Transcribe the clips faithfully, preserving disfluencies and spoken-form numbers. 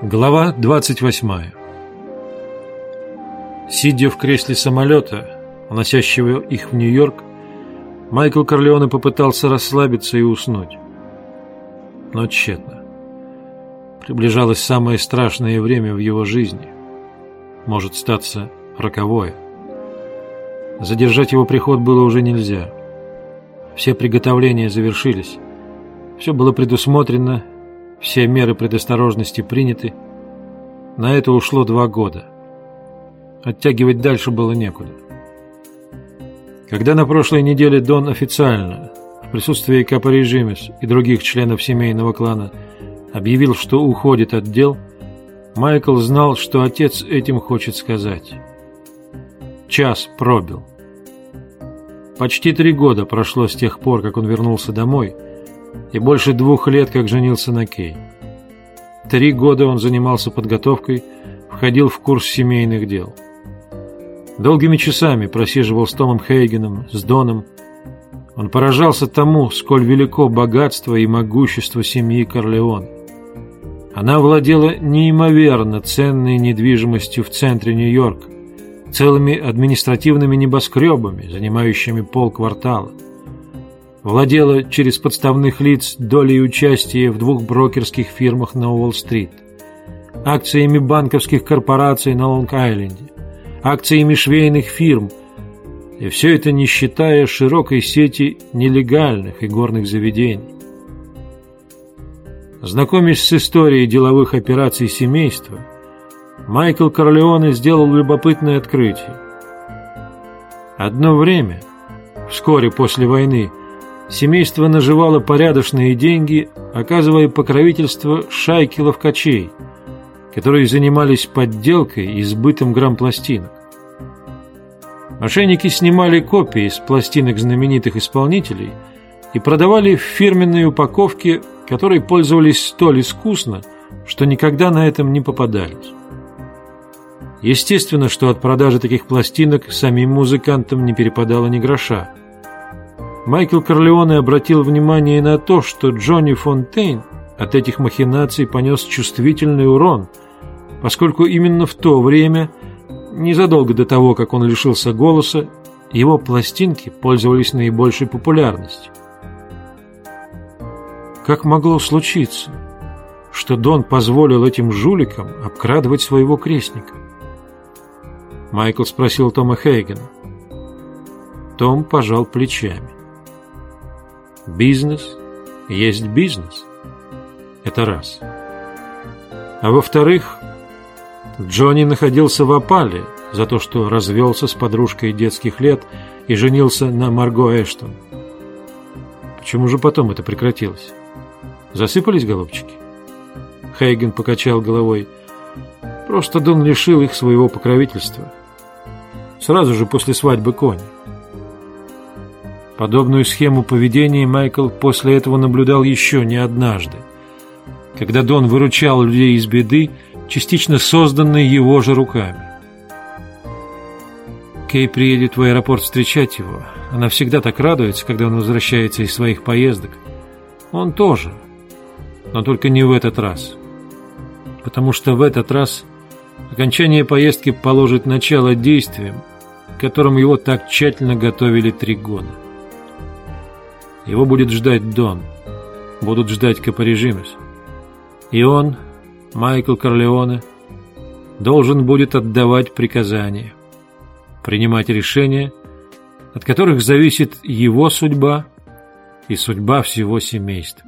Глава двадцать восьмая. Сидя в кресле самолета, уносящего их в Нью-Йорк, Майкл Корлеоне попытался расслабиться и уснуть. Но тщетно. Приближалось самое страшное время в его жизни. Может статься роковое. Задержать его приход было уже нельзя. Все приготовления завершились. Все было предусмотрено. Все меры предосторожности приняты. На это ушло два года. Оттягивать дальше было некуда. Когда на прошлой неделе Дон официально, в присутствии Капори Жимес и других членов семейного клана, объявил, что уходит от дел, Майкл знал, что отец этим хочет сказать. Час пробил. Почти три года прошло с тех пор, как он вернулся домой, и больше двух лет, как женился на Кей. Три года он занимался подготовкой, входил в курс семейных дел. Долгими часами просиживал с Томом Хейгеном, с Доном. Он поражался тому, сколь велико богатство и могущество семьи Корлеоне. Она владела неимоверно ценной недвижимостью в центре Нью-Йорка, целыми административными небоскребами, занимающими полквартала. Владела через подставных лиц долей участия в двух брокерских фирмах на Уолл-стрит, акциями банковских корпораций на Лонг-Айленде, акциями швейных фирм, и все это не считая широкой сети нелегальных игорных заведений. Знакомясь с историей деловых операций семейства, Майкл Корлеоне сделал любопытное открытие. Одно время, вскоре после войны, семейство наживало порядочные деньги, оказывая покровительство шайке ловкачей, которые занимались подделкой и сбытом грампластинок. Мошенники снимали копии с пластинок знаменитых исполнителей и продавали в фирменной упаковке, которой пользовались столь искусно, что никогда на этом не попадались. Естественно, что от продажи таких пластинок самим музыкантам не перепадало ни гроша. Майкл Корлеоне обратил внимание на то, что Джонни Фонтейн от этих махинаций понес чувствительный урон, поскольку именно в то время, незадолго до того, как он лишился голоса, его пластинки пользовались наибольшей популярностью. Как могло случиться, что Дон позволил этим жуликам обкрадывать своего крестника? Майкл спросил Тома Хейгена. Том пожал плечами. Бизнес есть бизнес. Это раз. А во-вторых, Джонни находился в опале за то, что развелся с подружкой детских лет и женился на Марго Эштон. Почему же потом это прекратилось? Засыпались голубчики? Хейген покачал головой. Просто Дон лишил их своего покровительства. Сразу же после свадьбы Кони. Подобную схему поведения Майкл после этого наблюдал еще не однажды, когда Дон выручал людей из беды, частично созданной его же руками. Кей приедет в аэропорт встречать его. Она всегда так радуется, когда он возвращается из своих поездок. Он тоже, но только не в этот раз. Потому что в этот раз окончание поездки положит начало действиям, к которым его так тщательно готовили три года. Его будет ждать Дон, будут ждать Капори Жимес. И он, Майкл Корлеоне, должен будет отдавать приказания, принимать решения, от которых зависит его судьба и судьба всего семейства.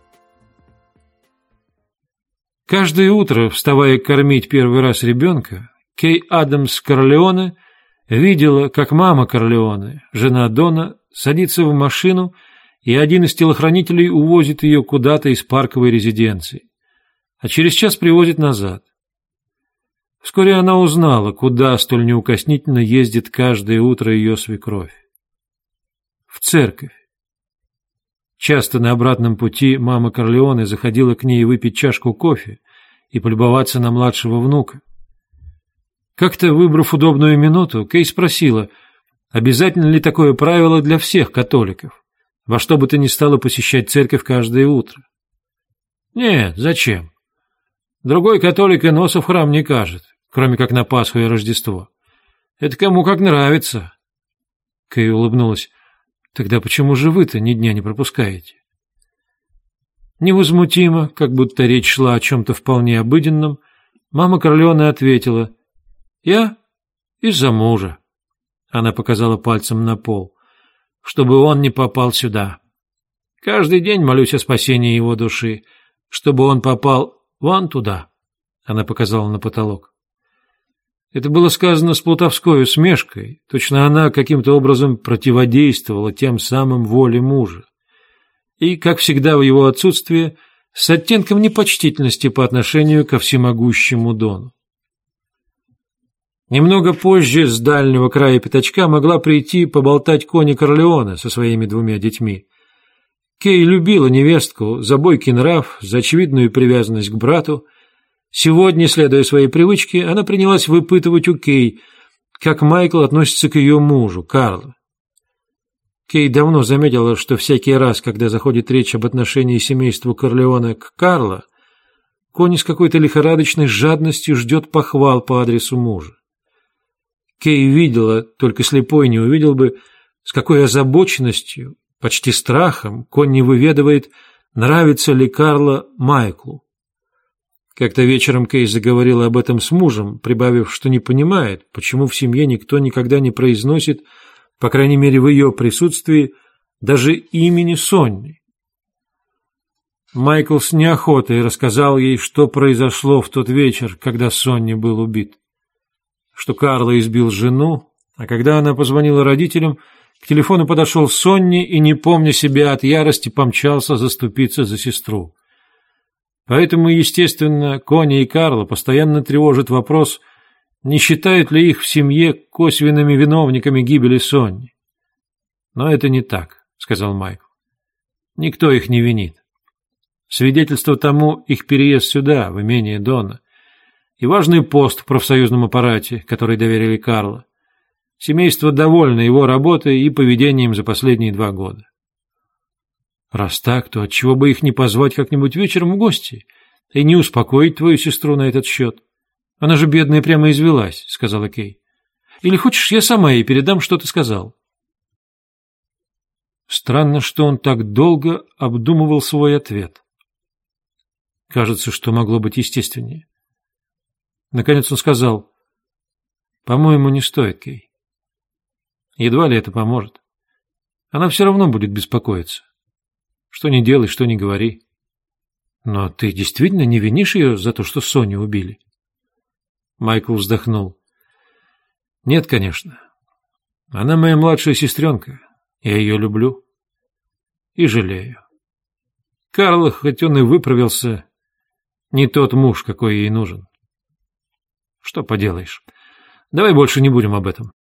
Каждое утро, вставая кормить первый раз ребенка, Кей Адамс Корлеоне видела, как мама Корлеоне, жена Дона, садится в машину, и один из телохранителей увозит ее куда-то из парковой резиденции, а через час привозит назад. Вскоре она узнала, куда столь неукоснительно ездит каждое утро ее свекровь. В церковь. Часто на обратном пути мама Корлеоне заходила к ней выпить чашку кофе и полюбоваться на младшего внука. Как-то, выбрав удобную минуту, Кей спросила, обязательно ли такое правило для всех католиков, во что бы то ни стало посещать церковь каждое утро. Нет, зачем? Другой католик и носа в храм не кажет, кроме как на Пасху и Рождество. Это кому как нравится. Кэй улыбнулась. Тогда почему же вы-то ни дня не пропускаете? Невозмутимо, как будто речь шла о чем-то вполне обыденном, мама Корлеоне ответила: «Я из-за мужа». Она показала пальцем на пол. «Чтобы он не попал сюда. Каждый день молюсь о спасении его души, чтобы он попал вон туда». Она показала на потолок. Это было сказано с плутовской усмешкой. Точно она каким-то образом противодействовала тем самым воле мужа. И, как всегда в его отсутствие, с оттенком непочтительности по отношению ко всемогущему Дону. Немного позже с дальнего края пятачка могла прийти поболтать Кони Корлеоне со своими двумя детьми. Кей любила невестку за бойкий нрав, за очевидную привязанность к брату. Сегодня, следуя своей привычке, она принялась выпытывать у Кей, как Майкл относится к ее мужу, Карлу. Кей давно заметила, что всякий раз, когда заходит речь об отношении семейства Корлеоне к Карло, Кони с какой-то лихорадочной жадностью ждет похвал по адресу мужа. Кей видела, только слепой не увидел бы, с какой озабоченностью, почти страхом, Конни выведывает, нравится ли Карло Майклу. Как-то вечером Кей заговорила об этом с мужем, прибавив, что не понимает, почему в семье никто никогда не произносит, по крайней мере в ее присутствии, даже имени Сонни. Майкл с неохотой рассказал ей, что произошло в тот вечер, когда Сонни был убит. Что Карло избил жену, а когда она позвонила родителям, к телефону подошел Сонни и, не помня себя от ярости, помчался заступиться за сестру. Поэтому, естественно, Кони и Карло постоянно тревожат вопрос, не считают ли их в семье косвенными виновниками гибели Сонни. «Но это не так», — сказал Майкл. «Никто их не винит. Свидетельство тому их переезд сюда, в имение Дона, и важный пост в профсоюзном аппарате, который доверили Карло. Семейство довольно его работой и поведением за последние два года». «Раз так, то отчего бы их не позвать как-нибудь вечером в гости и не успокоить твою сестру на этот счет? Она же бедная прямо извелась», — сказала Кей. «Или хочешь, я сама ей передам, что ты сказал?» Странно, что он так долго обдумывал свой ответ. Кажется, что могло быть естественнее. Наконец он сказал: «По-моему, не стоит, Кей. Едва ли это поможет. Она все равно будет беспокоиться. Что ни делай, что ни говори. Но ты действительно не винишь ее за то, что Соню убили?» Майкл вздохнул. «Нет, конечно. Она моя младшая сестренка. Я ее люблю. И жалею. Карло, хоть он и выправился, не тот муж, какой ей нужен. Что поделаешь. Давай больше не будем об этом.